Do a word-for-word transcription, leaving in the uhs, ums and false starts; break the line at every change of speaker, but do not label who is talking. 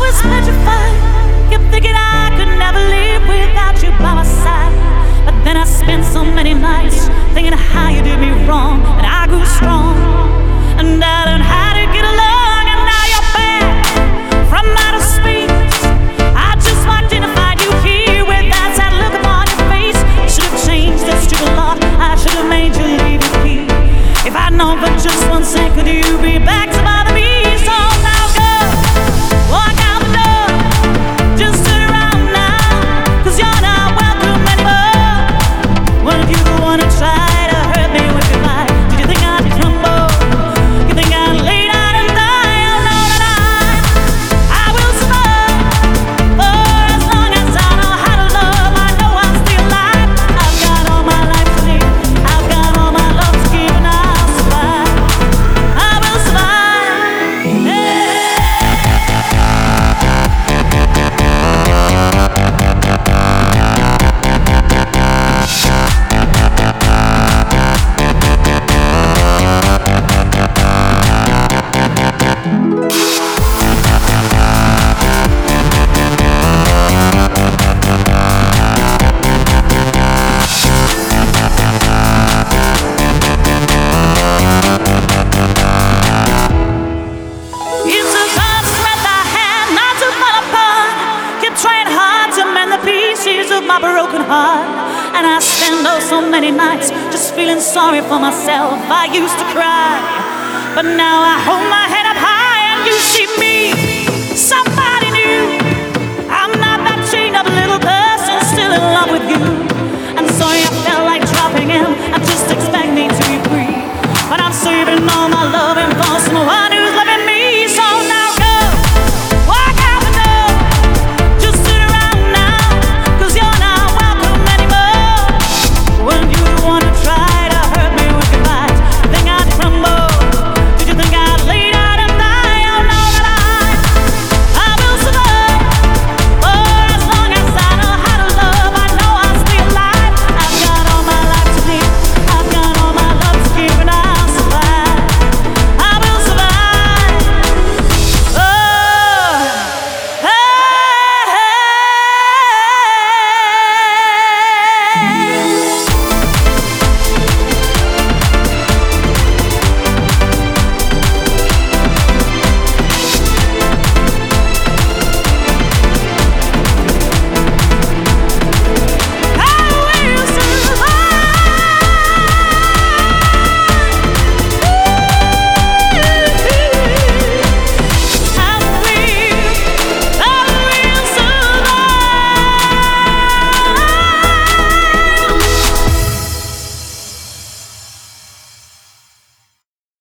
was petrified, kept thinking I could never live without you by my side. But then I spent so many nights thinking how you did me wrong, and I grew strong, and I learned how to get along. And now you're back from outer space. I just walked in to find you here with that sad look upon your face. I should have changed that stupid law, I should have made you leave your key. If I'd known for just one second, could you be back to bother me? So now go, walk out the door, just turn around now, 'cause you're not welcome anymore. What if you the one to try to hurt me with your life? Did you think I'd crumble? You think I'd lay down and die? Oh no, no, no, I will survive for as long as I know how to love. I know I'm still alive. I've got all my life to live, I've got all my love to give, and I'll survive. I will survive. Yeah. It's a God's strength I had not to fall apart. Kept trying hard to mend the pieces of my broken heart. And I spent oh so many nights just feeling sorry for myself. I used to cry, but now I hold my head up high and you see me, somebody new. I'm not that chained up little